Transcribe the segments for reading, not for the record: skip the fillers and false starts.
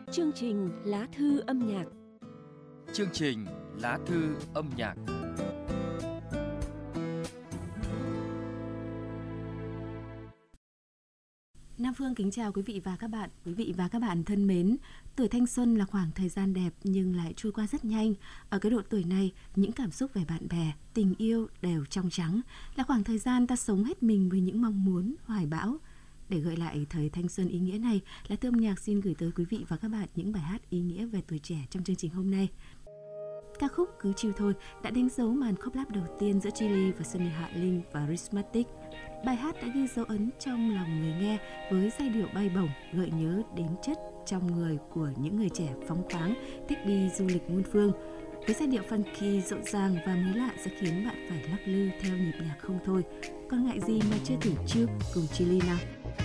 Chương trình Lá thư âm nhạc. Chương trình Lá thư âm nhạc. Nam Phương kính chào quý vị và các bạn. Quý vị và các bạn thân mến, tuổi thanh xuân là khoảng thời gian đẹp nhưng lại trôi qua rất nhanh. Ở cái độ tuổi này, những cảm xúc về bạn bè, tình yêu đều trong trắng, là khoảng thời gian ta sống hết mình với những mong muốn, hoài bão. Để gợi lại thời thanh xuân ý nghĩa này, Lá thư âm nhạc xin gửi tới quý vị và các bạn những bài hát ý nghĩa về tuổi trẻ trong chương trình hôm nay. Ca khúc Cứ Chill Thôi đã đánh dấu màn collab đầu tiên giữa Chillies và Sunny Hạ Linh và Rhythmatic. Bài hát đã ghi dấu ấn trong lòng người nghe với giai điệu bay bổng, gợi nhớ đến chất trong người của những người trẻ phóng khoáng, thích đi du lịch muôn phương. Với giai điệu funky rộn ràng và mới lạ sẽ khiến bạn phải lắc lư theo nhịp nhạc không thôi. Còn ngại gì mà chưa thử chill cùng Chillies nào.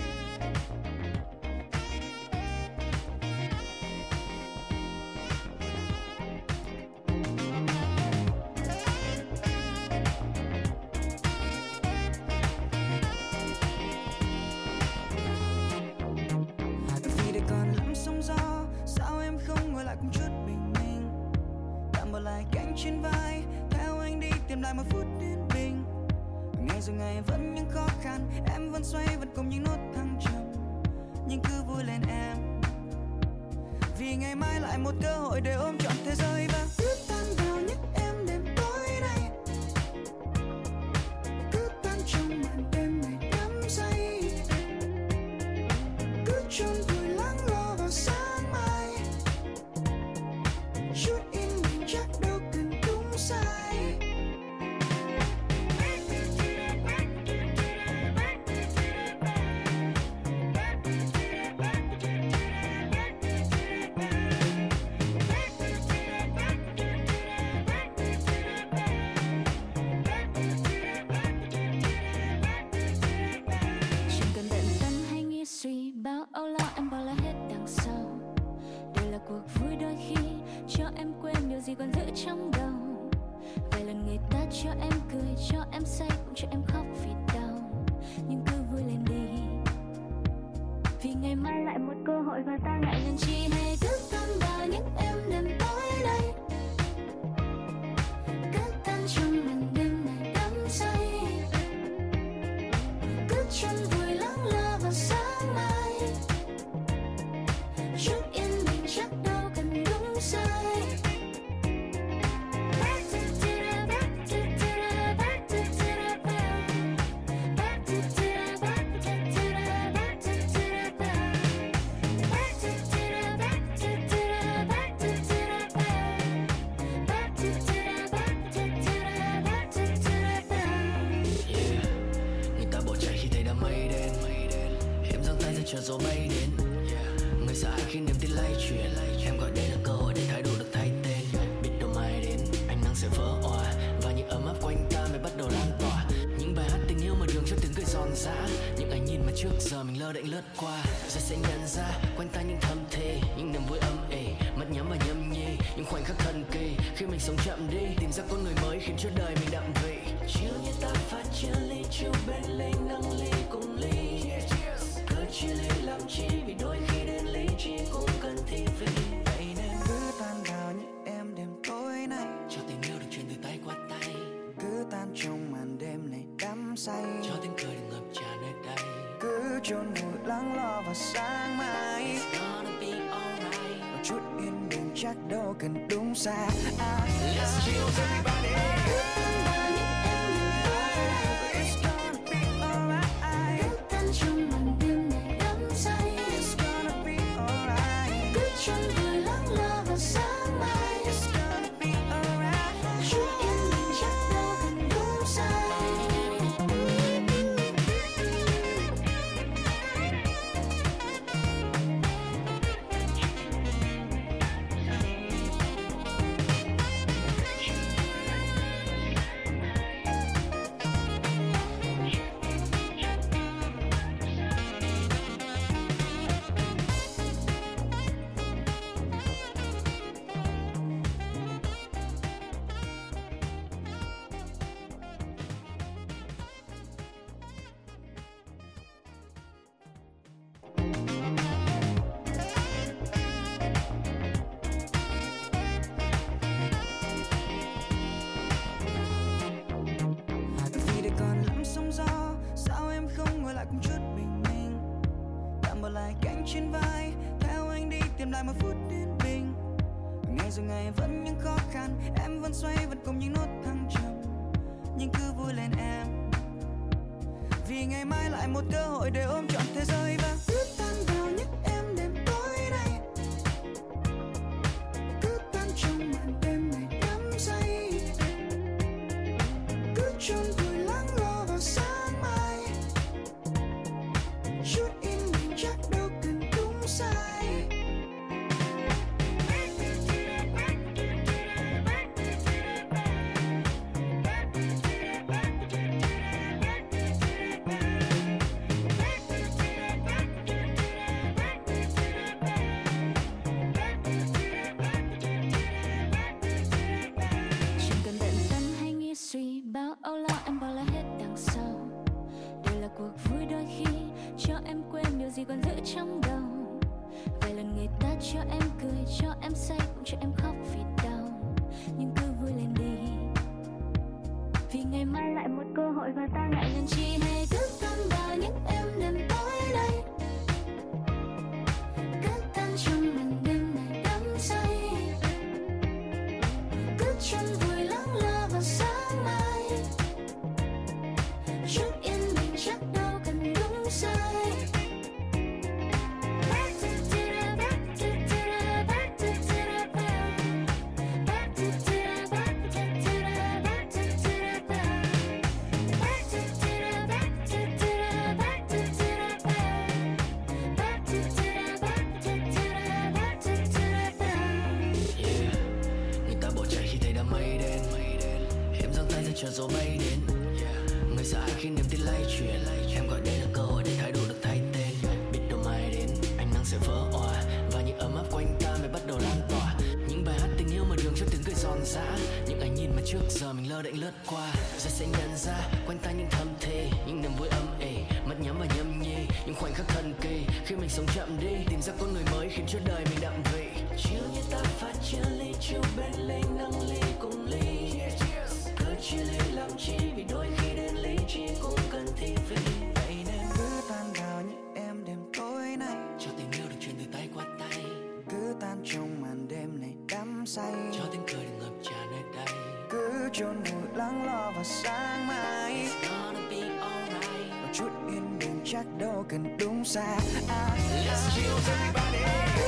Trên vai theo anh đi tìm lại một phút yên bình. Ngày rồi ngày vẫn những khó khăn, em vẫn xoay vẫn cùng những nốt thăng trầm. Nhưng cứ vui lên em, vì ngày mai lại một cơ hội để ôm trọn thế giới và cứ tan vào những em đêm tối này, cứ tan trong màn đêm này đắm say, cứ chôn vùi lắng lo vào sáng mai. Chút yên bình chắc đâu sai. Chẳng cần bận tâm hay nghĩ suy, bao âu lo em bỏ lại hết đằng sau. Đây là cuộc vui đôi khi cho em quên điều gì còn giữ trong đầu. Vài lần người ta cho em cười, cho em say, cũng cho em khóc vì đau. Nhưng cứ vui lên đi, vì ngày mai lại một cơ hội và ta ngại ngần chi hay cứ tâm vào những em đêm tối đây, cứ tan trong màn đêm này đắm say, cứ chôn vùi lắng lo vào sáng mai. Chút yên bình chắc đâu cần đúng sai. Chờ gió bay đến, người sợ hãi khi niềm tin lay chuyển. Em gọi đây là cơ hội để thái độ được thay tên. Biết đâu mai đến ánh nắng sẽ vỡ òa và những ấm áp quanh ta mới bắt đầu lan tỏa. Những bài hát tình yêu mà đường cho tiếng cười giòn giã, những ánh nhìn mà trước giờ mình lơ đễnh lướt qua. Rồi sẽ nhận ra quanh ta những thầm thề, những niềm vui âm ỉ, mắt nhắm và nhâm nhi, những khoảnh khắc thần kỳ khi mình sống chậm đi, tìm ra con người mới khiến cho đời mình đậm vị. Chiều như ta pha chia ly, chiều bên ly nâng ly cùng ly. Chia ly làm chi, vì đôi khi đến lý trí cũng cần thi vị. Vậy nên cứ tan vào những em đêm tối này, cho tình yêu được truyền từ tay qua tay. cứ tan trong màn đêm này đắm say, cho tiếng cười được ngập tràn nơi đây. cứ chôn vùi lắng lo vào sáng mai. It's gonna be alright. Một chút yên bình chắc đâu cần đúng sai. Let's chill everybody. trên vai, theo anh đi tìm lại một phút yên bình. Ngày rồi ngày vẫn những khó khăn, em vẫn xoay vẫn cùng những nốt thăng trầm, nhưng cứ vui lên em, vì ngày mai lại một cơ hội để ôm trọn thế giới và cứ tan vào những em đêm tối này, cứ tan trong màn đêm này đắm say, cứ chôn vùi lắng lo vào sáng mai, chút yên bình chắc đâu cần đúng sai. Bao âu lo em bỏ lại hết đằng sau. Đây là cuộc vui đôi khi cho em quên điều gì còn giữ trong đầu. Vài lần người ta cho em cười, cho em say, cũng cho em khóc vì đau. Nhưng cứ vui lên đi, vì ngày mai lại một cơ hội và ta ngại ngần chi hay cứ tan vào những em đêm tối đây, cứ tan trong màn đêm này đắm say, cứ chân vui lắng lo vào sáng mai. Chút yên bình chắc đâu cần đúng sai. Chờ gió bay đến, người sợ ai khi niềm tin lay chuyển. Em gọi đây là cơ hội để thái độ được thay tên. Biết đâu mai đến ánh nắng sẽ vỡ òa và những ấm áp quanh ta mới bắt đầu lan tỏa. Những bài hát tình yêu mà đường cho tiếng cười giòn giã, những ánh nhìn mà trước giờ mình lơ đễnh lướt qua. Rồi sẽ nhận ra quanh ta những thầm thề, những niềm vui âm ỉ, mắt nhắm và nhâm nhi, những khoảnh khắc thần kỳ khi mình sống chậm đi, tìm ra con người mới khiến cho đời mình đậm vị. Chiều như ta phát chia ly, chiều bên ly nâng ly cùng ly. Chia ly làm chi vì đôi khi đến lý trí cũng cần thi vị. Vậy nên cứ tan vào những em đêm tối này, cho tình yêu được truyền từ tay qua tay, cứ tan trong màn đêm này đắm say, cho tiếng cười được ngập tràn nơi đây, cứ chôn vùi lắng lo vào sáng mai. It's gonna be alright. Một chút yên bình chắc đâu cần đúng sai. Let's chill everybody.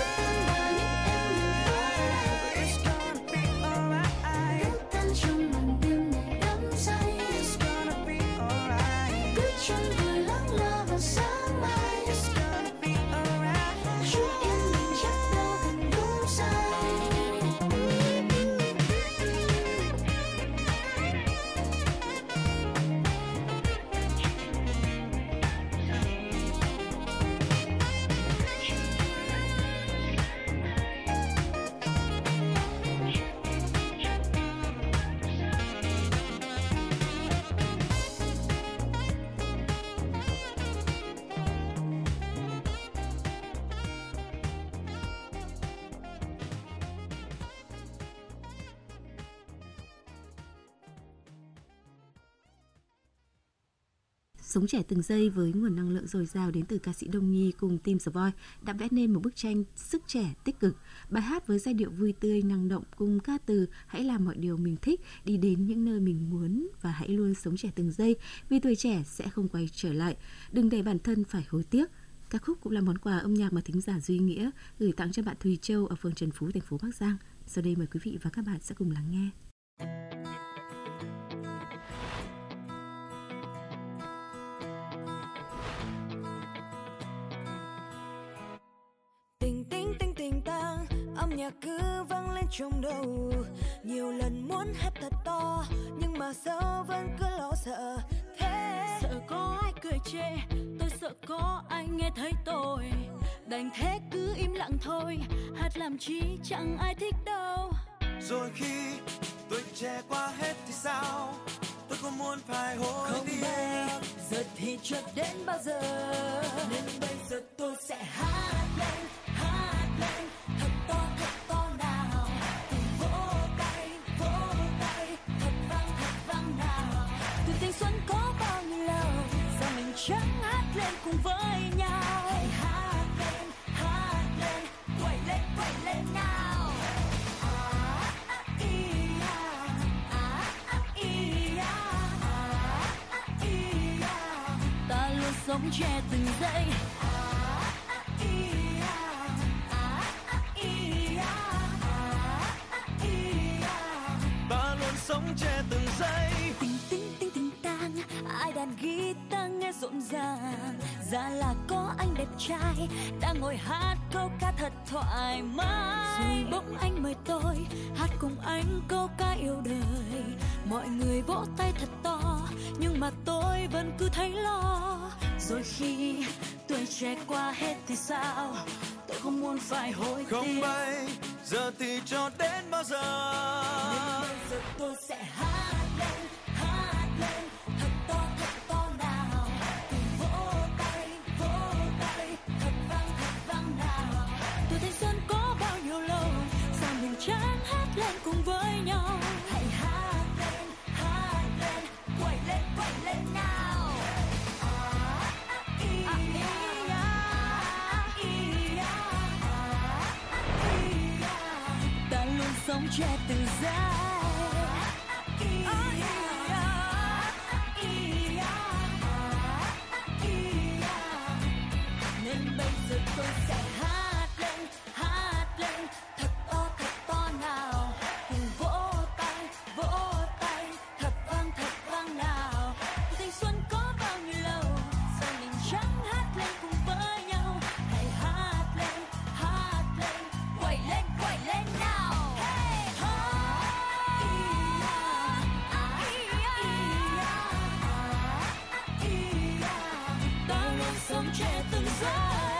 Sống trẻ từng giây với nguồn năng lượng dồi dào đến từ ca sĩ Đông Nhi cùng Team The Voice đã vẽ nên một bức tranh sức trẻ tích cực. Bài hát với giai điệu vui tươi năng động cùng ca từ hãy làm mọi điều mình thích, đi đến những nơi mình muốn và hãy luôn sống trẻ từng giây vì tuổi trẻ sẽ không quay trở lại. Đừng để bản thân phải hối tiếc. Ca khúc cũng là món quà âm nhạc mà thính giả Duy Nghĩa gửi tặng cho bạn Thùy Châu ở phường Trần Phú, thành phố Bắc Giang. Sau đây mời quý vị và các bạn sẽ cùng lắng nghe. Tình tình tình tình tang, âm nhạc cứ vang lên trong đầu. Nhiều lần muốn hét thật to, nhưng mà sao vẫn cứ lo sợ thế. Sợ có ai cười chê, tôi sợ có ai nghe thấy tôi. Đành thế cứ im lặng thôi, hát làm chi chẳng ai thích đâu. Rồi khi tôi trẻ qua hết thì sao, tôi không muốn phải hối không tiếc. biết giờ thì chưa đến bao giờ, nên bây giờ tôi sẽ hát lên thật to nào, cùng vỗ tay thật vang nào. Từ thanh xuân có bao nhiêu lâu, giờ mình chẳng hát lên cùng với nhau. Hãy hát sống trẻ từng giây. Ta luôn sống trẻ từng giây. Tình tình tình tình tang, ai đàn guitar nghe rộn ràng. Ra là có anh đẹp trai đang ngồi hát câu ca thật thoải mái. Rồi bỗng anh mời tôi hát cùng anh câu ca yêu đời. Mọi người vỗ tay thật to nhưng mà tôi vẫn cứ thấy lo. Rồi khi tuổi trẻ qua hết thì sao? Tôi không muốn phải hối tiếc. Không bay giờ thì cho đến bao giờ? Nên bây giờ tôi sẽ hát lên thật to nào. Cùng vỗ tay thật vang nào. Tuổi thanh xuân có bao nhiêu lâu, sao mình chẳng hát lên cùng với nhau. Hãy hát lên, quay lên nào. Ta luôn sống trẻ từng giây. Nên bây giờ tôi sẽ hát lên thật to nào. Cùng vỗ tay thật vang nào. Thanh xuân có bao nhiêu lâu, sao mình chẳng hát lên cùng với nhau. Hãy hát lên, quay lên nào. Ta luôn sống trẻ từng giây.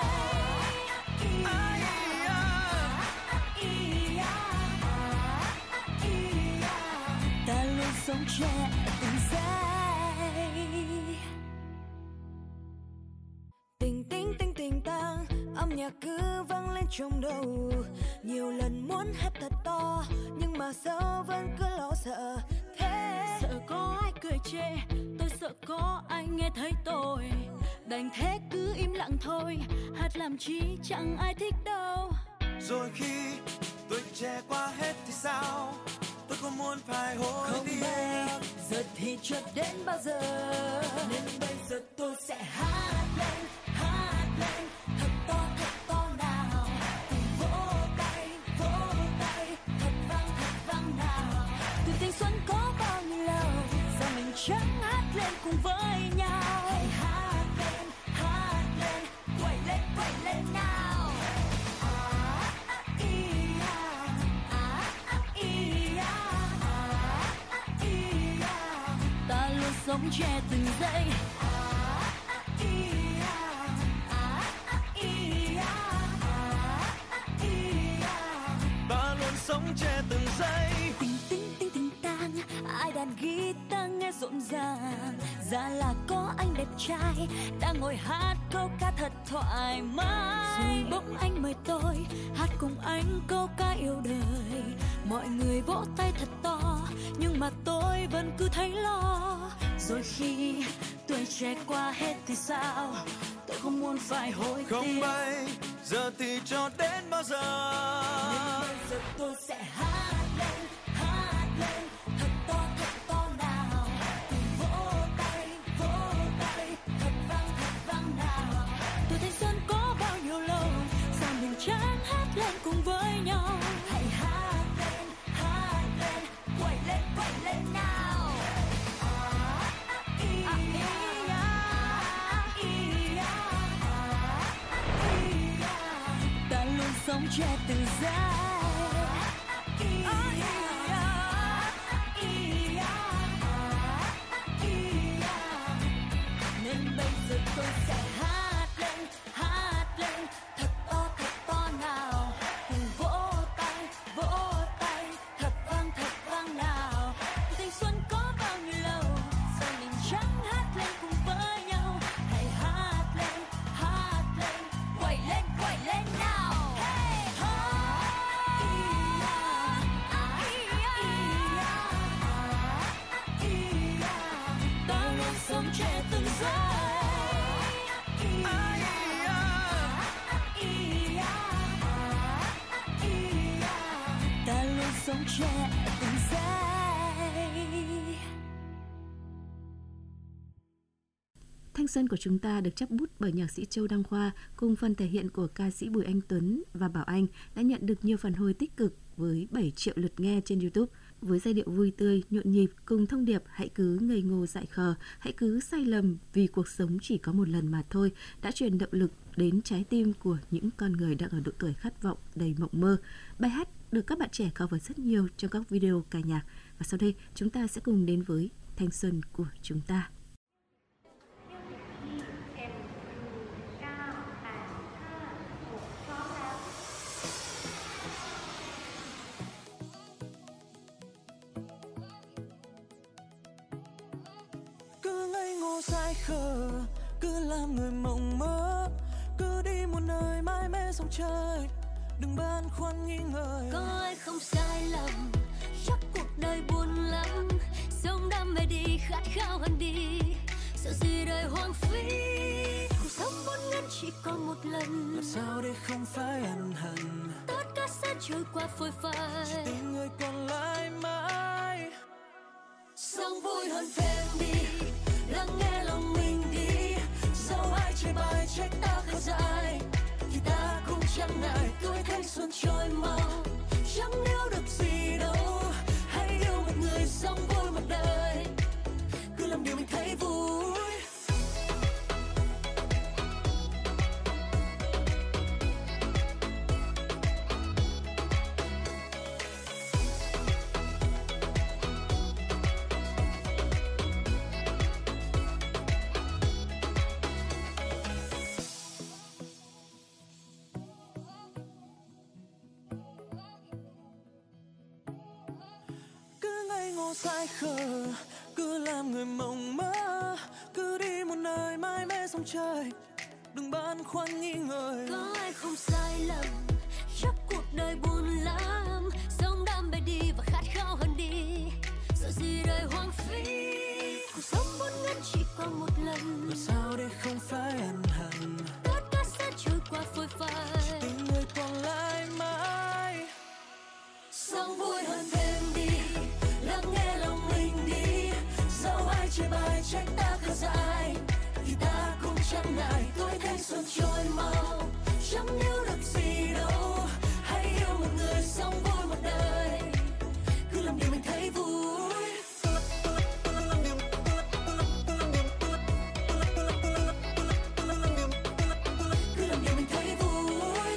Ta luôn sống trẻ từng giây. Tình tình tang, âm nhạc cứ vang lên trong đầu. Nhiều lần muốn hát thật to nhưng mà sao vẫn cứ lo sợ thế. Sợ có ai cười chê, tôi sợ có ai nghe thấy tôi. Đành thế cứ im lặng thôi, hát làm chi chẳng ai thích đâu. Rồi khi tuổi trẻ qua hết thì sao? Tôi không muốn phải hối Không tiếc. bây giờ thì chưa đến bao giờ. Nên bây giờ tôi sẽ hát lên thật to nào. Cùng vỗ tay thật vang nào. Tuổi thanh xuân có bao nhiêu lâu, sao mình chẳng hát lên cùng với nhau. Hãy hát lên, quay lên nào. Ta luôn sống trẻ từng giây. Ta luôn sống trẻ từng giây. Tình tình tang, ai đàn guitar nghe rộn ràng. Ra là có anh đẹp trai đang ngồi hát câu ca thật thoải mái. Rồi bỗng anh mời tôi hát cùng anh câu ca yêu đời. Mọi người vỗ tay thật to nhưng mà tôi vẫn cứ thấy lo. Rồi khi tuổi trẻ qua hết thì sao? Tôi không muốn phải hối tiếc. Không bay giờ thì cho đến bao giờ? Nên bây giờ tôi sẽ hát lên thật to nào. Cùng vỗ tay thật vang nào. Tuổi thanh xuân có bao nhiêu lâu, sao mình chẳng hát lên cùng với nhau. Hãy hát lên, quay lên nào. Ta luôn sống trẻ từng giây. Nên bây giờ tôi sẽ hát lên thật to nào. Cùng vỗ tay thật vang nào. Thanh xuân có bao nhiêu lâu, sao mình chẳng hát lên cùng với nhau. Hãy hát lên, quay lên nào. Ta luôn sống trẻ từng giây. Ta luôn sống trẻ từng giây. Thanh xuân của chúng ta được chắp bút bởi nhạc sĩ Châu Đăng Khoa cùng phần thể hiện của ca sĩ Bùi Anh Tuấn và Bảo Anh đã nhận được nhiều phản hồi tích cực với 7 triệu lượt nghe trên YouTube. Với giai điệu vui tươi, nhộn nhịp cùng thông điệp hãy cứ ngây ngô dại khờ, hãy cứ sai lầm vì cuộc sống chỉ có một lần mà thôi đã truyền động lực đến trái tim của những con người đang ở độ tuổi khát vọng đầy mộng mơ. Bài hát được các bạn trẻ cover rất nhiều trong các video ca nhạc. Và sau đây chúng ta sẽ cùng đến với thanh xuân của chúng ta. Cứ ngây ngô dại khờ, cứ làm người mộng mơ, cứ đi một nơi mãi mê sóng trời, đừng băn khoăn nghi ngờ. Có ai không sai lầm, chắc cuộc đời buồn lắm, sống đam mê đi, khát khao hơn đi, sợ gì đời hoang phí. Cuộc sống vốn ngắn chỉ có một lần, làm sao để không phải ân hận, tất cả sẽ trôi qua phôi phai, chỉ tình người còn lại mãi. sống vui hơn thêm đi, lắng nghe lòng mình đi, dẫu ai chê bai trách ta khờ dại, thì ta cũng chẳng ngại tuổi thanh xuân trôi mau, chẳng níu được gì đâu. Hãy yêu một người sống vui một đời, cứ làm điều mình thấy vui. Dại khờ, cứ làm người mộng mơ, cứ đi một nơi mãi mê sóng trời, đừng băn khoăn nghi ngờ. Có ai không sai lầm, chắc cuộc đời buồn lắm, sống đam mê đi và khát khao hơn đi, sợ gì đời hoang phí. Cuộc sống vốn ngắn chỉ có một lần, làm sao để không phải ân hận, tất cả sẽ trôi qua phôi phai, chỉ tình người còn lại mãi. sống vui hơn thêm đi, lắng nghe lòng mình đi, dẫu ai chê bai trách ta khờ dại, thì ta cũng chẳng ngại tuổi thanh xuân trôi mau, chẳng níu được gì đâu. Hãy yêu một người sống vui một đời, cứ làm điều mình thấy vui. Cứ làm điều mình thấy vui.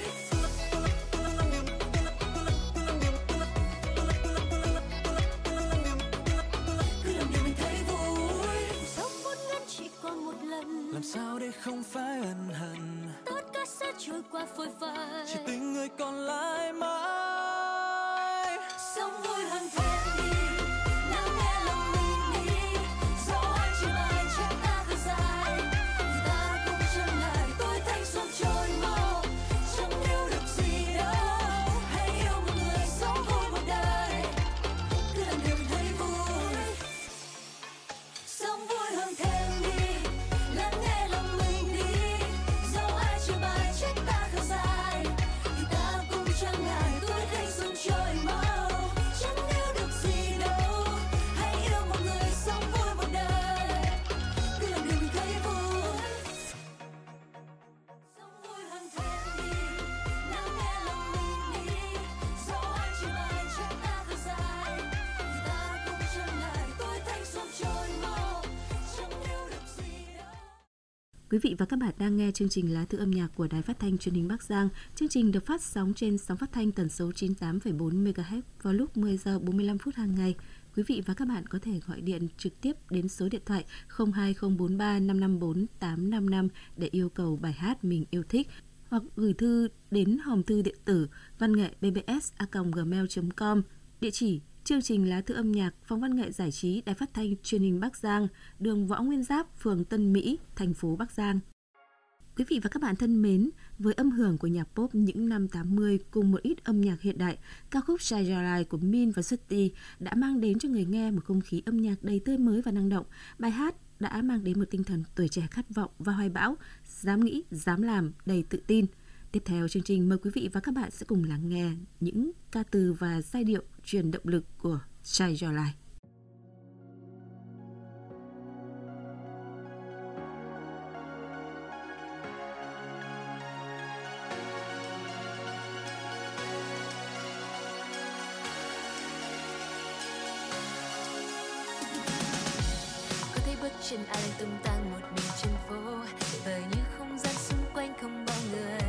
Cứ làm điều mình thấy vui. Sống vốn ngắn chỉ còn một lần, làm sao để không phải ân hận, tất cả sẽ trôi qua phôi phai, chỉ tình người còn lại mãi. sống vui hơn thêm đi, lắng nghe lòng mình đi, dẫu ai chê bai trách ta khờ dại, thì ta cũng chẳng ngại tuổi thanh xuân trôi mau, chẳng níu được gì đâu. Hãy yêu một người sống vui một đời, cứ làm điều mình thấy vui. Sống vui hơn thêm đi, lắng nghe lòng mình đi, dẫu ai chê bai trách ta khờ dại, thì ta cũng chẳng ngại tuổi thanh xuân trôi mau, chẳng níu được gì đâu. Hãy yêu một người sống vui một đời, cứ làm điều mình thấy vui. Sống vui hơn thêm đi, lắng nghe lòng mình đi, dẫu ai chê bai trách ta khờ dại, thì ta cũng chẳng ngại tuổi thanh xuân trôi mau, chẳng níu được gì đâu. Quý vị và các bạn đang nghe chương trình Lá thư âm nhạc của Đài Phát thanh Truyền hình Bắc Giang. Chương trình được phát sóng trên sóng phát thanh tần số 98,4 MHz vào lúc 10 giờ 45 phút hàng ngày. Quý vị và các bạn có thể gọi điện trực tiếp đến số điện thoại 02043 554 855 để yêu cầu bài hát mình yêu thích, hoặc gửi thư đến hòm thư điện tử vanngệ.bbs@gmail.com. Địa chỉ: chương trình Lá thư âm nhạc, Phòng văn nghệ giải trí, Đài Phát thanh Truyền hình Bắc Giang, đường Võ Nguyên Giáp, phường Tân Mỹ, thành phố Bắc Giang. Quý vị và các bạn thân mến, với âm hưởng của nhạc pop những năm 80 cùng một ít âm nhạc hiện đại, ca khúc Shine Your Light của Min và Suti đã mang đến cho người nghe một không khí âm nhạc đầy tươi mới và năng động. Bài hát đã mang đến một tinh thần tuổi trẻ khát vọng và hoài bão, dám nghĩ, dám làm, đầy tự tin. Tiếp theo chương trình, mời quý vị và các bạn sẽ cùng lắng nghe những ca từ và giai điệu truyền động lực của Shine Your Light. chân ai đang tung tăng một mình trên phố, vời như không gian xung quanh không bóng người.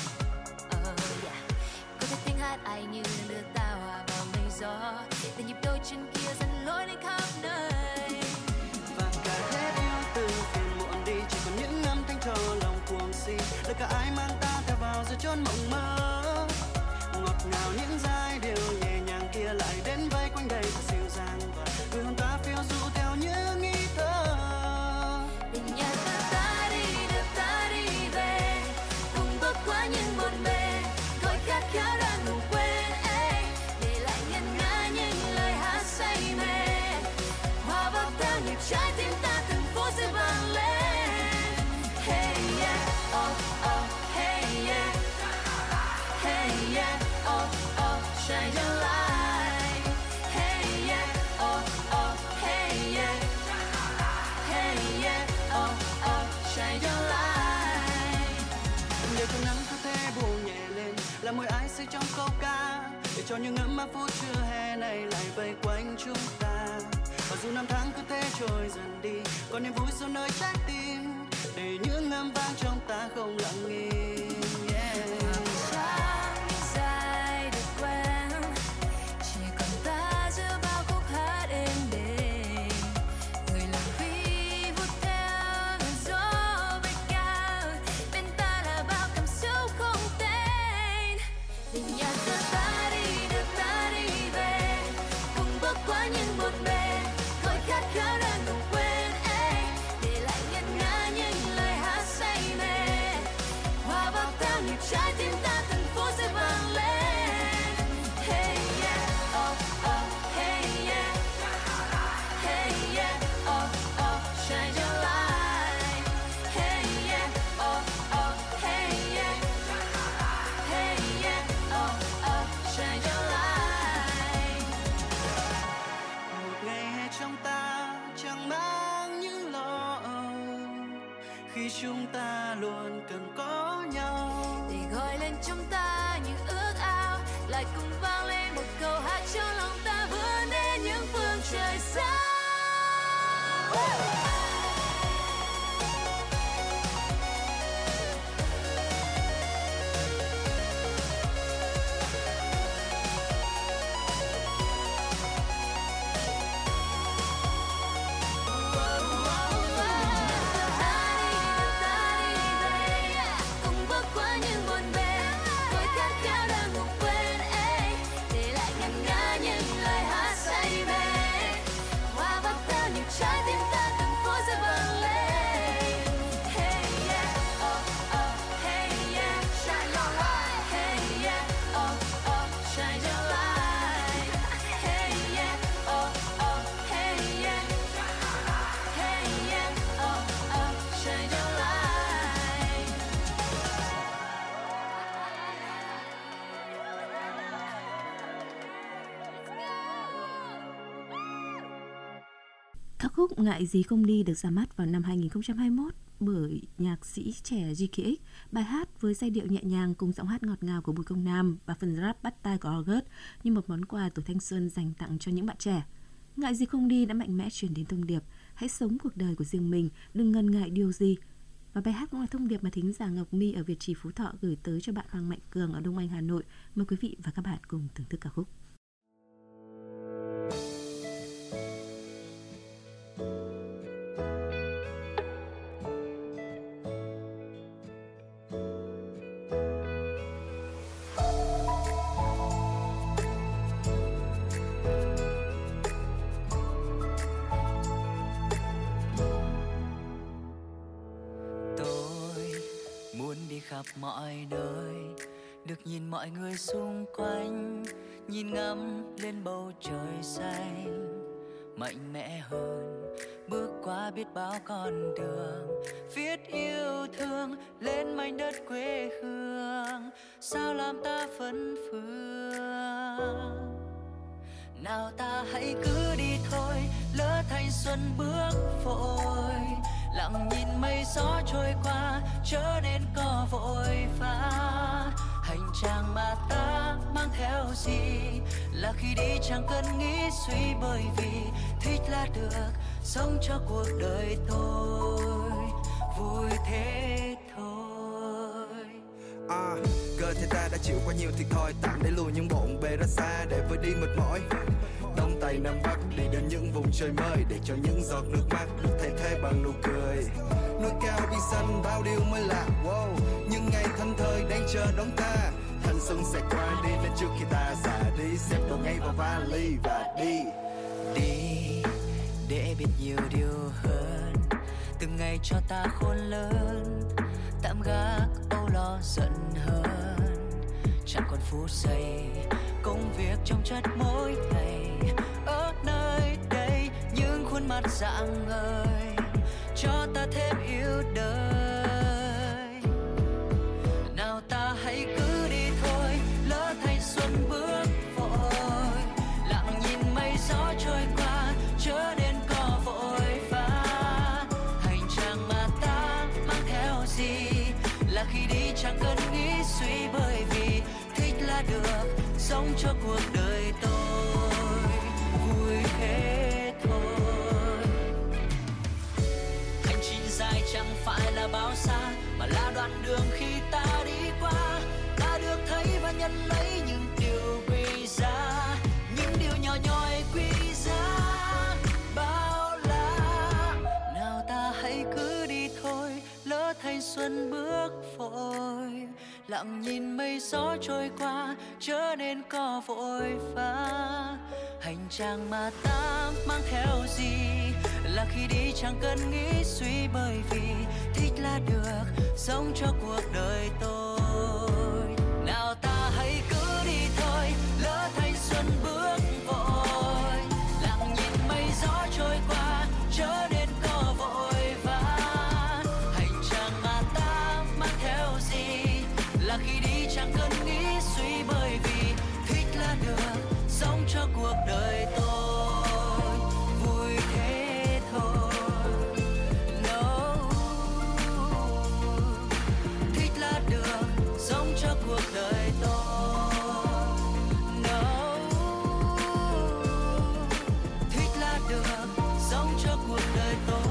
Có thể tiếng hát ai như đưa ta hòa vào mây gió, để nhịp đôi chân kia dần lối đến khắp nơi. Và cả hết yêu từ phiền muộn đi, chỉ còn những âm thanh cho lòng cuồng si, tất cả ai mang ta theo vào giữa chốn mộng mơ. Ngọt ngào những giai điệu nhẹ nhàng kia lại đến vây quanh đây thật dịu dàng, và người hồn ta phiêu du theo những ý thơ. Để nhà ta đi về, cùng bước qua những bộn bề, cõi khát khao đang ngủ quên. Để lại ngân nga những lời hát say mê, hòa vào theo nhịp trái tim ta từng phút giây vang lên. Hey yeah, oh oh, hey yeah, hey yeah, oh oh, shine your light. Hey yeah, oh oh, hey yeah, hey yeah, oh oh, shine your light. Để con nắng cứ thế buông nhẹ lên, là môi ai say trong câu ca, để cho những ấm áp phút trưa hè này lại vây quanh chúng ta. Và dù năm tháng cứ thế trôi dần đi, còn niềm vui sâu nơi trái tim, để những âm vang trong ta không lặng im. Chẳng dài được quen, chỉ còn ta giữa bao khúc hát êm đềm. Người làm vi vút theo ngọn gió bay cao, bên ta là bao cảm xúc không tên. Để nhà ta đi về, cùng bước qua những bộn bề, cõi khát khao đang ngủ quên. Để lại ngân nga những lời hát say mê, hòa vào theo nhịp trái tim ta từng phút giây vang lên. Hey yeah, oh oh, hey yeah, hey yeah, oh oh, shine your light. Hey yeah, oh oh, hey yeah, hey yeah, oh oh, shine your light. Một ngày hè trong ta chẳng mang những lo âu, khi chúng ta luôn cần có nhau. Để gọi lên trong ta những ước ao, lại cùng vang lên một câu hát cho lòng ta vươn đến những phương trời xa. Ta đi về, cùng bước qua những bộn bề, cõi khát khao đang ngủ quên. Để lại ngân nga những lời hát say mê, hòa vào theo nhịp trái tim ta từng phút giây vang lên. Hey yeah, oh oh, hey yeah, shine your light. Hey yeah, oh oh, shine your light. Hey yeah, oh oh, hey yeah, hey yeah, oh oh, shine your light. Ca khúc Ngại gì không đi được ra mắt vào năm 2021 bởi nhạc sĩ trẻ GKX. Bài hát với giai điệu nhẹ nhàng cùng giọng hát ngọt ngào của Bùi Công Nam và phần rap bắt tai của August như một món quà tuổi thanh xuân dành tặng cho những bạn trẻ. Ngại gì không đi đã mạnh mẽ truyền đến thông điệp hãy sống cuộc đời của riêng mình, đừng ngần ngại điều gì. Và bài hát cũng là thông điệp mà thính giả Ngọc My ở Việt Trì Phú Thọ gửi tới cho bạn Hoàng Mạnh Cường ở Đông Anh, Hà Nội. Mời quý vị và các bạn cùng thưởng thức ca khúc. Tôi muốn đi khắp mọi nơi, được nhìn mọi người xung quanh, nhìn ngắm lên bầu trời xanh, mạnh mẽ hơn, bước qua biết bao con đường, viết yêu thương lên mảnh đất quê hương, sao làm ta phấn phương. Nào ta hãy cứ đi thôi, lỡ thanh xuân bước vội, lặng nhìn mây gió trôi qua, chớ nên có vội vã. Hành trang mà ta mang theo gì, là khi đi chẳng cần nghĩ suy, bởi vì thích là được, sống cho cuộc đời thôi, vui thế thôi. Cơ thể ta đã chịu qua nhiều thiệt thòi, tạm để lùi những bộn bề ra xa để vơi đi mệt mỏi. Đông Tây Nam Bắc đi đến những vùng trời mới, để cho những giọt nước mắt được thay thế bằng nụ cười. Núi cao biển xanh bao điều mới lạ, wow. Những ngày thân thời đang chờ đón ta, thanh xuân sẽ qua đi nên trước khi ta già đi, xếp đồ ngay vào vali và đi. Đi để biết nhiều điều hơn, từng ngày cho ta khôn lớn, tạm gác âu lo giận hờn. Chẳng còn phút giây công việc trong chất mỗi ngày, ở nơi đây những khuôn mặt rạng ngời cho ta thêm yêu đời. Nào ta hãy cứ đi thôi, lỡ thanh xuân bước vội, lặng nhìn mây gió trôi qua chớ nên có vội vã. Hành trang mà ta mang theo gì là khi đi chẳng cần nghĩ suy, bởi vì thích là được, sống cho cuộc đời tôi vui thế thôi. Hành trình dài chẳng phải là bao xa, mà là đoạn đường khi ta đi qua, ta được thấy và nhận lấy những điều quý giá, những điều nhỏ nhoi quý giá bao la. Nào ta hãy cứ đi thôi, lỡ thanh xuân bước vội, lặng nhìn mây gió trôi qua chớ nên có vội vã. Hành trang mà ta mang theo gì là khi đi chẳng cần nghĩ suy, bởi vì thích là được, sống cho cuộc đời tôi. Nào ta hãy cứ đi thôi, lỡ thanh xuân bước vội, lặng nhìn mây gió trôi qua chớ nên có vội vã. Hành trang mà ta mang theo gì là khi đi chẳng cần nghĩ suy, bởi vì thích là được, sống cho cuộc đời tôi vui thế thôi. No, thích là được, sống cho cuộc đời tôi. No, thích là được, sống cho cuộc đời tôi.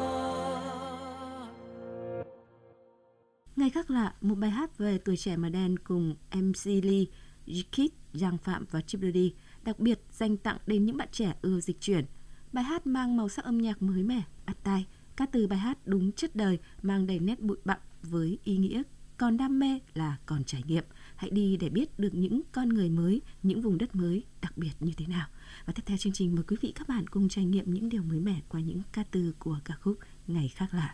Ngày khác lạ, một bài hát về tuổi trẻ mà đen cùng MC Lee, Kid, Giang Phạm và Chip Daddy, đặc biệt dành tặng đến những bạn trẻ ưa dịch chuyển. Bài hát mang màu sắc âm nhạc mới mẻ, bắt tai. Các từ bài hát đúng chất đời, mang đầy nét bụi bặm với ý nghĩa còn đam mê là còn trải nghiệm. Hãy đi để biết được những con người mới, những vùng đất mới đặc biệt như thế nào. Và tiếp theo chương trình mời quý vị các bạn cùng trải nghiệm những điều mới mẻ qua những ca từ của ca khúc Ngày Khác Lạ.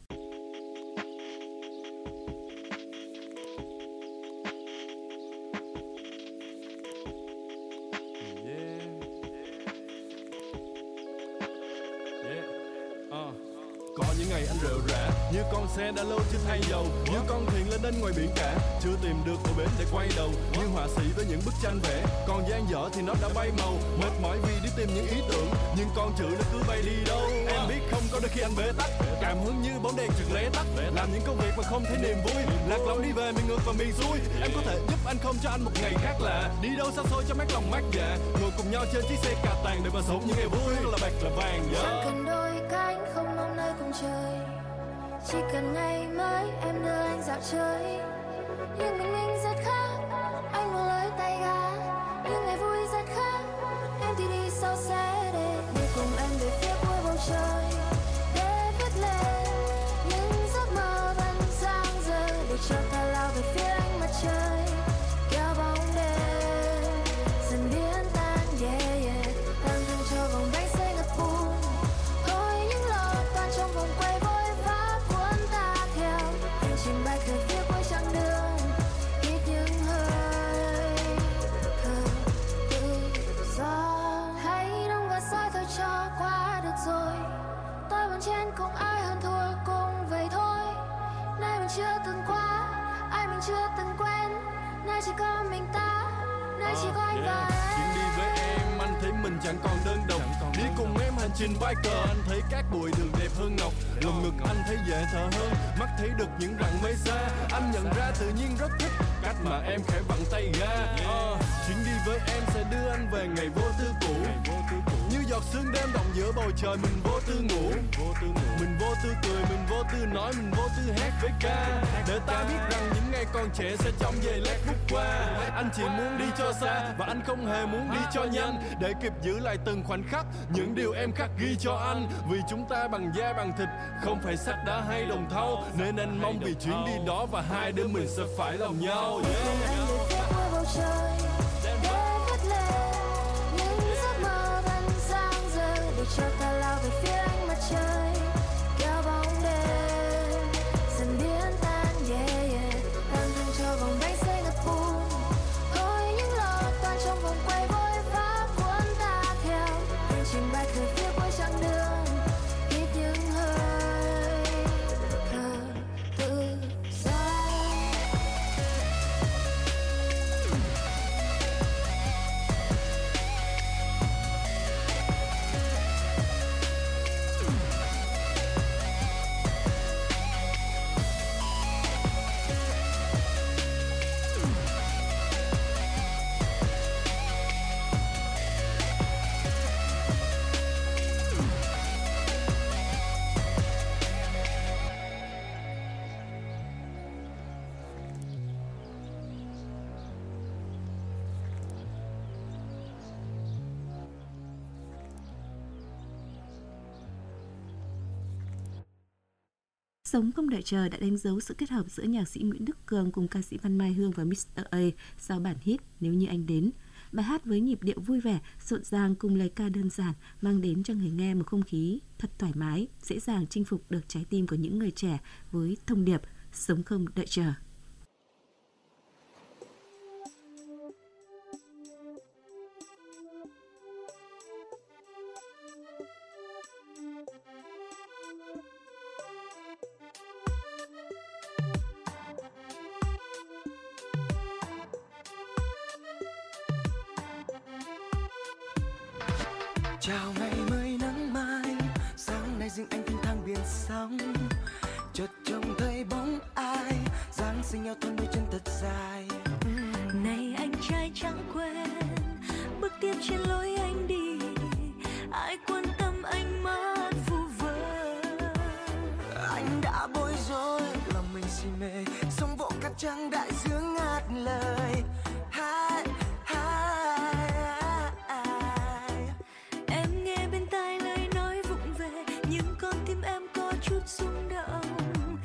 Những ngày anh rệu rã như con xe đã lâu chưa thay dầu, như con thuyền lên đến ngoài biển cả chưa tìm được bờ bến để quay đầu, như họa sĩ với những bức tranh vẽ còn dang dở thì nó đã bay màu, mệt mỏi vì đi tìm những ý tưởng nhưng con chữ nó cứ bay đi đâu. Em biết không, có đôi khi anh bế tắc, cảm hứng như bóng đèn chợt lóe tắt, làm những công việc mà không thấy niềm vui, lạc lõng đi về miền ngược và miền xuôi. Em có thể giúp anh không cho anh một ngày khác lạ, đi đâu xa xôi cho mát lòng mát dạ, ngồi cùng nhau trên chiếc xe cà tàng để mà sống những ngày vui là bạc là vàng. Chẳng cần đôi cánh không mong nơi cùng trời, chỉ cần ngày mới em đưa anh dạo chơi. Nhưng mình rất khác, anh muốn lấy tay ga. Nhưng ngày vui rất khác, em thì đi sau xe để đi cùng em về phía cuối bầu trời, để viết lên những giấc mơ vẫn dang dở, để cho ta lao về phía ánh mặt trời, kéo bóng đêm dần biến tan. Yeah yeah, đang dừng cho vòng đánh xe ngập buồn, thôi những lo toan trong vòng quay vội vã cuốn ta theo hành trình bay về phía cuối chặng đường, ít những hơi thở tự do. Hãy đong gạt soi thôi cho qua được rồi, tôi buồn trên cùng ai hơn thua cùng vậy thôi. Nơi mình chưa từng qua, ai mình chưa từng quen, nơi chỉ có mình ta, nơi chỉ có anh và em. Chuyện đi với em anh thấy mình chẳng còn đơn độc, đi cùng em hành trình biker anh thấy các bụi đường đẹp hơn ngọc, lồng ngực anh thấy dễ thở hơn, mắt thấy được những rặng mây xa. Anh nhận ra tự nhiên rất thích cách mà em khẽ vặn tay ga. Chuyến đi với em sẽ đưa anh về ngày vô tư cũ, như giọt sương đêm động giữa bầu trời. Mình vô tư ngủ, mình vô tư cười, mình vô tư nói, mình vô tư hát với ca. Để ta biết rằng những ngày còn trẻ sẽ trong giây lát phút qua. Anh chỉ muốn đi cho xa và anh không hề muốn đi cho nhanh, để kịp giữ lại từng khoảnh khắc, những điều em khắc ghi cho anh. Vì chúng ta bằng da bằng thịt, không phải sắt đá hay đồng thau, nên anh mong vì chuyến đi đó và hai đứa mình sẽ phải lòng nhau. Cùng anh lướt phép qua bầu trời để cất lên những giấc mơ vẫn dang dở, để cho ta lao về phía ánh mặt trời. Kéo bóng đêm dần biến tan, đang dừng cho vòng bánh xe ngập bùn. Thôi những lo toan trong vòng quay vội vã cuốn ta theo, hành trình bay từ phía cuối chặng đường, hít những hơi thở tự do. Sống không đợi chờ đã đánh dấu sự kết hợp giữa nhạc sĩ Nguyễn Đức Cường cùng ca sĩ Văn Mai Hương và Mr. A sau bản hit Nếu Như Anh Đến. Bài hát với nhịp điệu vui vẻ, rộn ràng cùng lời ca đơn giản mang đến cho người nghe một không khí thật thoải mái, dễ dàng chinh phục được trái tim của những người trẻ với thông điệp Sống không đợi chờ. Chào ngày mới nắng mai, sáng nay riêng anh thênh thang biển sóng. Chợt trông thấy bóng ai, dáng xinh eo thon đôi chân thật dài. Này anh trai chẳng quên, bước tiếp trên lối anh đi, ai quan tâm anh mất vu vơ. Anh đã bối rối, lòng mình si mê, sóng vỗ cát trắng đại dương ngát lời. Xung động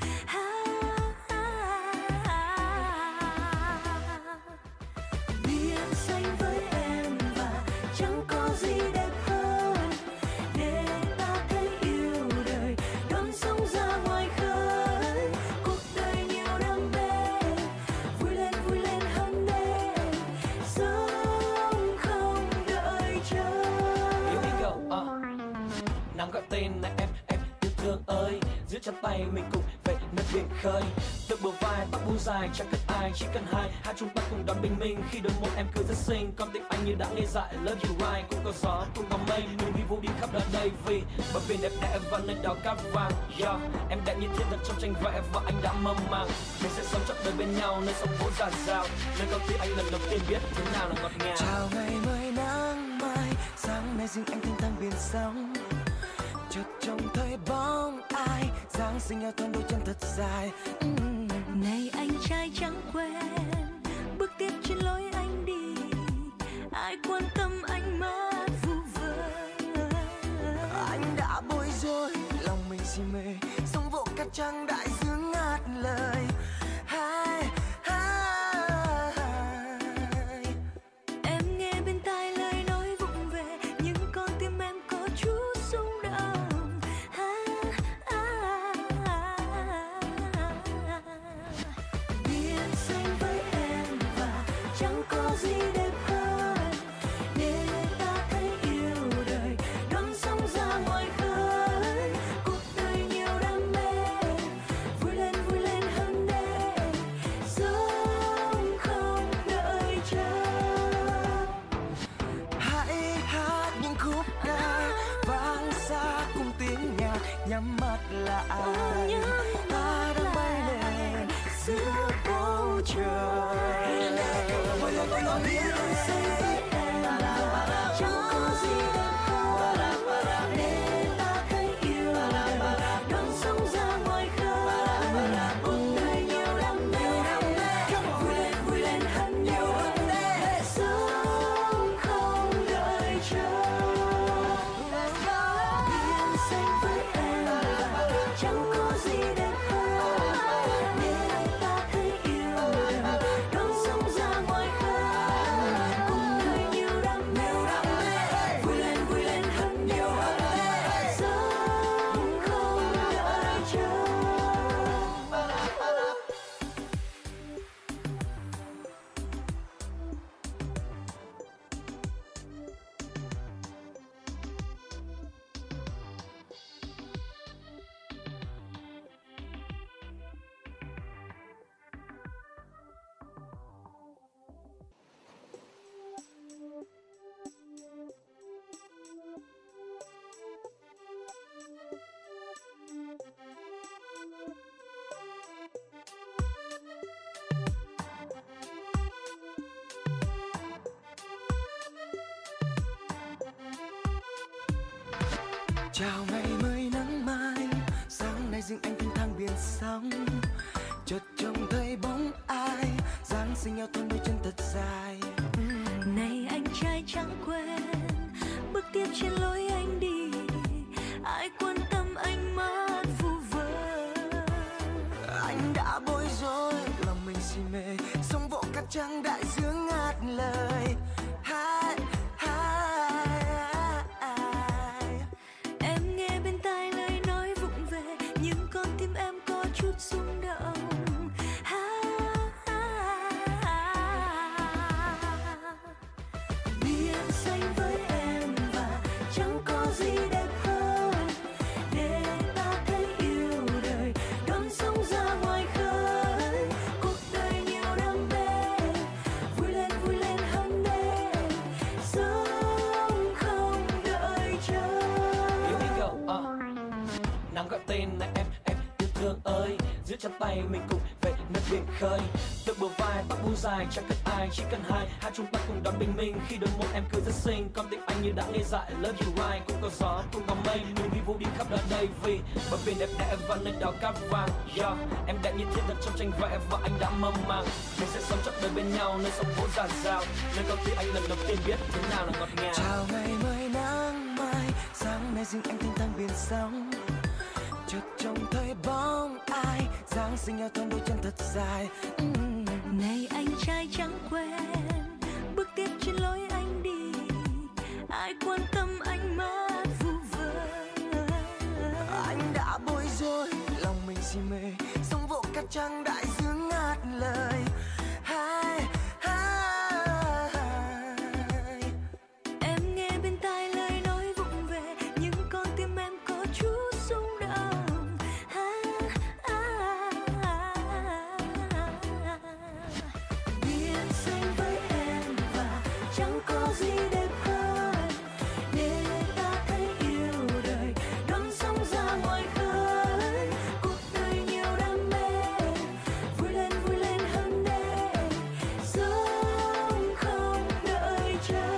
biển xanh với em và chẳng có gì đẹp hơn, để ta thấy yêu đời đón sóng ra ngoài khơi. Cuộc đời nhiều đam mê, vui lên hân lên, sống không đợi chờ. Here we go, nắng gọi tên này em thương ơi, giữ chặt tay mình cùng về nơi biển khơi. Tựa bờ vai tóc bù dài chẳng cần ai, chỉ cần hai chúng ta cùng đón bình minh. Khi đôi môi em cười rất xinh, con tim anh như đã ngây dại. Love you right, cũng có gió cũng có mây, mình vi vu đi khắp đời đây vì bờ biển đẹp đẽ và nơi đảo cát vàng. Em đẹp như thiên thần trong tranh vẽ và anh đã mơ màng mình sẽ sống trọn đời bên nhau, nơi sông vỗ dạt dào, nơi con tim anh lần đầu tiên biết thế nào là ngọt ngào. Chào ngày mới nắng mai, sáng nay riêng anh thênh thang biển sóng. Chợt trông thấy bóng ai, dáng xinh eo thon đôi chân thật dài. Này anh trai chẳng quen, bước tiếp trên lối anh đi, ai quan tâm anh mất vu vơ. Anh đã bối rối, lòng mình si mê, sóng vỗ cát trắng đại dương ngát lời. Em nghe bên tai lời nói vụng về, nhưng con tim em có chút xung động. Biển xanh với em và chẳng có gì đẹp hơn, để ta thấy yêu đời đón sóng ra ngoài khơi. Cuộc đời nhiều đam mê, vui lên hân lên, sống không đợi chờ. Hãy hát những khúc ca vang xa cùng tiếng nhạc, nhắm mắt lại. Ta đang bay lên giữa bầu trời. Mỗi lần tôi ngắm biển xanh với em, chẳng có gì đẹp hơn, Chào ngày mới nắng mai, sáng nay riêng anh thênh thang biển sóng. Chợt trông thấy bóng ai, dáng xinh eo thon đôi chân thật dài. Này anh trai chẳng quên, bước tiếp trên lối anh đi, ai quan tâm anh mất vu vơ. Anh đã bối rối, lòng mình si mê, sóng vỗ cát trắng đại dương ngát lời. Em nghe bên tai lời nói vụng về, nhưng con tim em có chút rung động. Biển xanh với em và chẳng có gì đẹp hơn, để ta thấy yêu đời, đón sóng ra ngoài khơi. Cuộc đời nhiều đam mê, vui lên hân đêm, sống không đợi chờ. Here we go, nắm gọi tên là em yêu thương ơi, giữ chặt tay mình cùng về nơi biển khơi. Tựa bờ vai tóc búi dài chẳng cần ai, chỉ cần hai chúng ta cùng đón bình minh. Khi đôi môi em cười rất xinh, con tim anh như đã ngây dại. Love you right, cũng có gió cũng có mây, mình vi vu đi khắp nơi đây vì bờ biển đẹp đẽ và nơi đảo cát vàng. Yeah, em đẹp như thiên thần trong tranh vẽ và anh đã mơ màng mình sẽ sống trọn đời bên nhau, nơi sóng vỗ dạt dào, nơi con tim anh lần đầu tiên biết thế nào là ngọt ngào. Chào ngày mới nắng mai, sáng nay riêng anh thênh thang biển sóng. Chợt trông thấy bóng ai, dáng xinh eo thon đôi chân thật dài. Này anh trai chẳng quên, bước tiếp trên lối anh đi, ai quan tâm anh mất vu vơ. Anh đã bối rối, lòng mình si mê, sóng vỗ cát trắng đại dương ngát lời. Em nghe bên tai lời nói vụng về, nhưng con tim em có chút rung động. Biển xanh với em và chẳng có gì đẹp hơn, để ta thấy yêu đời, đón sóng ra ngoài khơi. Cuộc đời nhiều đam mê, vui lên hân đêm, sống không đợi chờ.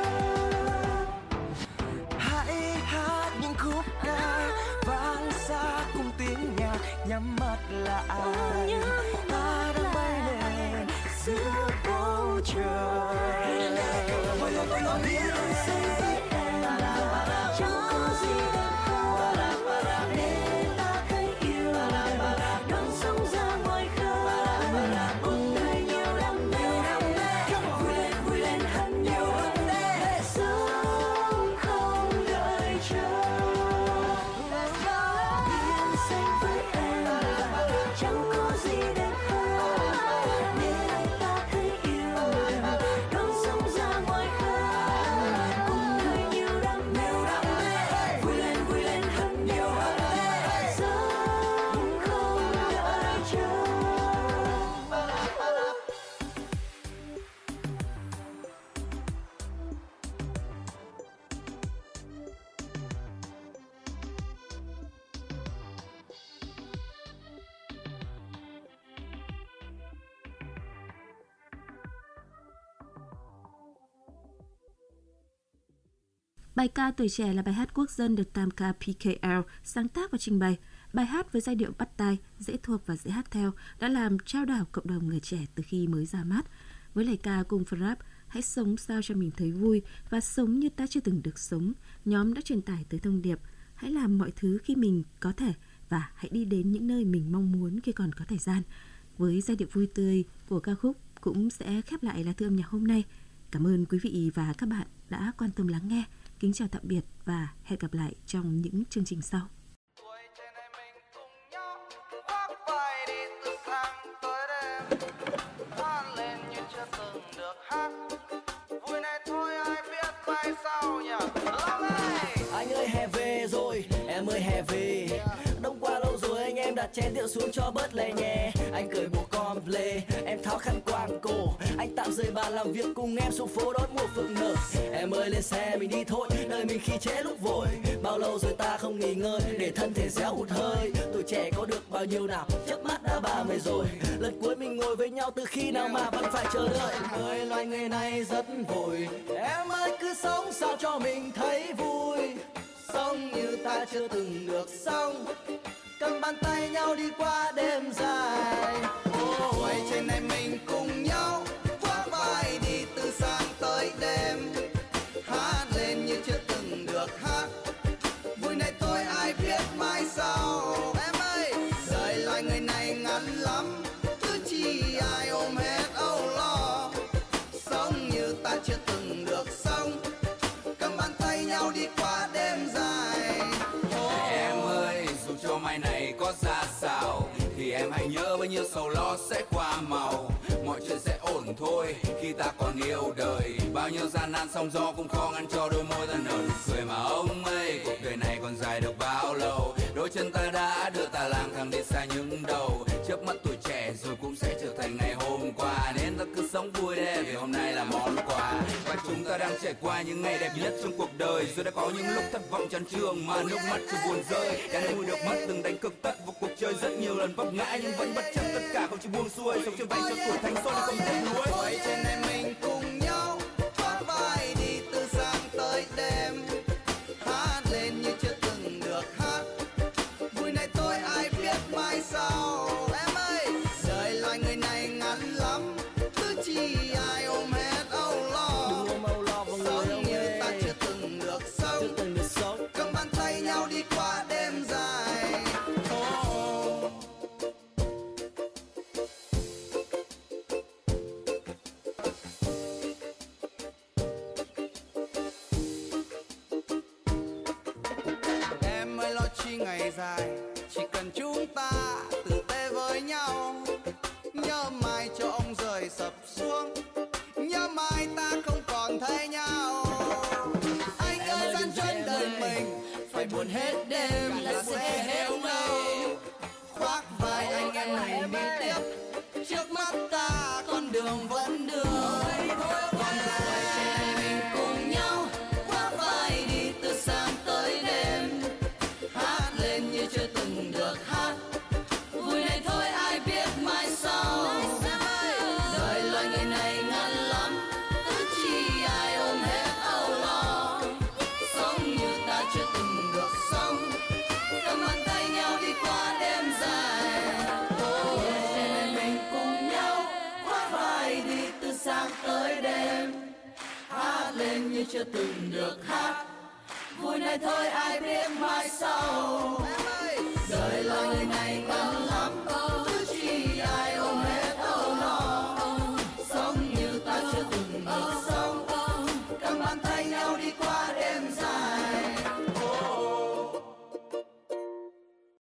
Hãy hát những khúc ca vang xa cùng tiếng nhạc, nhắm mắt lại. Ta đang bay lên giữa bầu trời. Biển xanh với em và chẳng có gì đẹp hơn, để ta thấy yêu đời, đón sóng ra ngoài khơi. Cuộc đời nhiều đam mê, vui lên hân đêm, sống không đợi chờ. Biển xanh với em và chẳng có gì đẹp hơn, để ta thấy yêu đời, đón sóng ra ngoài khơi. Cuộc đời nhiều đam mê, vui lên hân đêm, sống không đợi chờ. Bài ca Tuổi Trẻ là bài hát quốc dân được tam ca PKL sáng tác và trình bày. Bài hát với giai điệu bắt tai, dễ thuộc và dễ hát theo đã làm trao đảo cộng đồng người trẻ từ khi mới ra mắt. Với lời ca cùng phần rap, hãy sống sao cho mình thấy vui và sống như ta chưa từng được sống, nhóm đã truyền tải tới thông điệp hãy làm mọi thứ khi mình có thể và hãy đi đến những nơi mình mong muốn khi còn có thời gian. Với giai điệu vui tươi của ca khúc cũng sẽ khép lại lá thư âm nhạc hôm nay. Cảm ơn quý vị và các bạn đã quan tâm lắng nghe. Kính chào tạm biệt và hẹn gặp lại trong những chương trình sau. Anh ơi hè về rồi, em ơi hè về. Đông qua lâu rồi anh em đặt chén rượu xuống cho bớt lè nhẹ. Anh cởi bộ comple, em tháo khăn quàng cổ. Anh tạm rời bàn làm việc cùng em xuống phố đón mùa phượng nở. Em ơi lên xe mình đi thôi, đời mình khi trễ lúc vội. Bao lâu rồi ta không nghỉ ngơi, để thân thể réo hụt hơi. Tuổi trẻ có được bao nhiêu nào, chớp mắt đã 30 rồi. Lần cuối mình ngồi với nhau từ khi nào mà vẫn phải chờ đợi. Người loài người này rất vội, em ơi cứ sống sao cho mình thấy vui. sống như ta chưa từng được sống, cầm bàn tay nhau đi qua đêm dài. Quay trên này mình cùng nhau khoác vai đi từ sáng tới đêm, hát lên như chưa từng được hát. Vui này thôi ai biết mai sau. Em ơi, đời loài người này ngắn lắm, cứ chi ai ôm hết âu lo. Sống như ta chưa từng được sống, cầm bàn tay nhau đi qua đêm dài. Em ơi, dù cho mai này có ra sao thì em hãy nhớ bao nhiêu sầu lo sẽ qua màu. Mọi chuyện sẽ ổn thôi khi ta còn yêu đời. Bao nhiêu gian nan sóng gió cũng khó ngăn cho đôi môi ta nở nụ cười mà ông ơi. Cuộc đời này còn dài được bao lâu, đôi chân ta đã đưa ta lang thang đi xa những đầu. Chớp mắt tuổi trẻ rồi cũng sẽ trở thành ngày hôm qua, nên ta cứ sống vui đi vì hôm nay là món quà. Và chúng ta đang trải qua những ngày đẹp nhất trong cuộc đời, rồi đã có những lúc thất vọng chán chường mà nước mắt chưa buồn rơi. Đang vui được mất từng đánh cực tất vào cuộc chơi, rất nhiều lần vấp ngã nhưng vẫn bất chấp tất cả không chịu buông xuôi. Sống trên vai cho tuổi thanh xuân không tiếc nuối. Quay trên này mình cùng nhau khoác vai đi từ sáng tới đêm, hát lên như chưa từng được hát. Vui này thôi ai biết mai sau. Em ơi, đời loài người này ngắn lắm, cứ chi ai ôm hết âu lo. Đừng ôm âu lo vào người sống như ta chưa từng được sống, cầm bàn tay nhau đi qua đêm dài. Em ơi, lo chi ngày dài, chỉ cần chúng ta tử tế với nhau. Nhớ mai cho ông rời sập xuống, nhớ mai ta không còn thấy nhau. Anh ơi, gian chân đời mình phải buồn hết đêm là sẽ héo ngâu. Khoác vai anh em này đi tiếp, trước mắt ta con đường vẫn đường. Còn lại trên này mình cùng nhau khoác vai đi từ sáng tới đêm, hát lên như chưa từng được hát. Vui này thôi ai biết mai sau. Đời loài người này ngắn lắm, cứ chi ai ôm hết âu lo. Sống như ta chưa từng được sống, cầm bàn tay nhau đi qua đêm dài. Trên này mình cùng nhau khoác vai đi từ sáng tới đêm, hát lên như chưa từng được hát. Vui này thôi ai biết mai sau. Đời loài người này